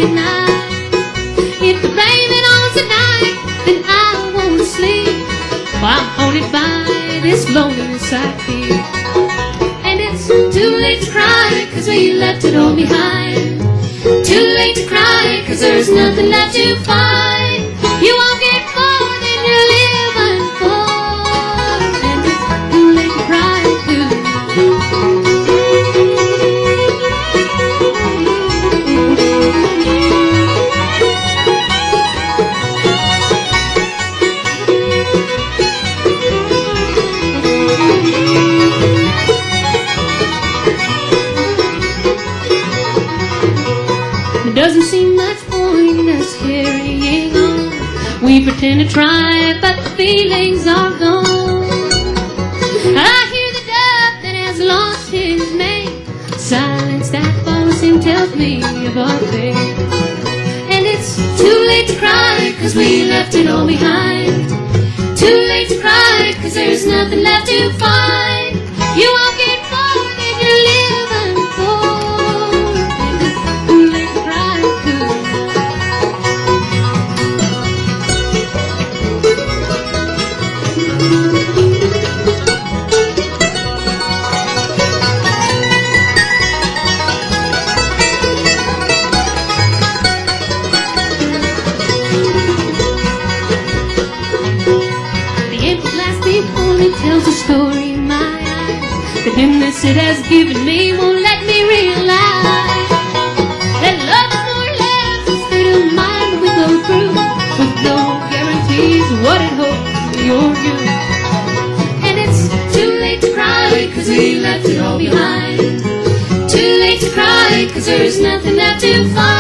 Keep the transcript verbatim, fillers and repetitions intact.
at night. If the rain on tonight, then I won't sleep, while I'm haunted by this loneliness I feel. And it's too late to cry, cause we left it all behind. Too late to cry, cause there's nothing left to find. You won't get more than you're living for, and it's too late to cry, too late. There doesn't seem much point in us carrying on. We pretend to try, but the feelings are gone. I hear the dove that has lost his mate. Silence that follows him tells me of our fate. And it's too late to cry, cause we left it all behind. Too late to cry, cause there's nothing left to find. You won't get more than you're living for, and it's too late to cry, too late. It tells a story in my eyes. The dimness it has given me won't let me realize that love is more or less a state of mind we go through, with no guarantees what it holds for your you. And it's too late to cry, cause we left it all behind. Too late to cry, cause there's nothing left to find.